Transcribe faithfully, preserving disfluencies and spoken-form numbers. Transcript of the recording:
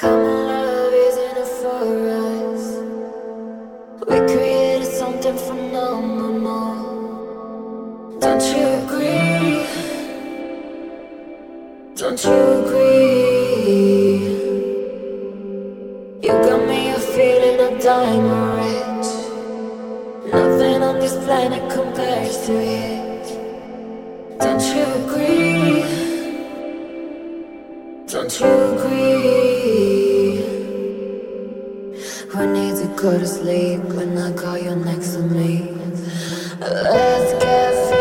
Common love isn't a for us. We created something phenomenal. Don't you agree? Don't you agree? You got me a feeling of diamond rich. Nothing on this planet compares to it. Don't you agree? Don't you agree? We need to go to sleep when I call you next to me. Let's get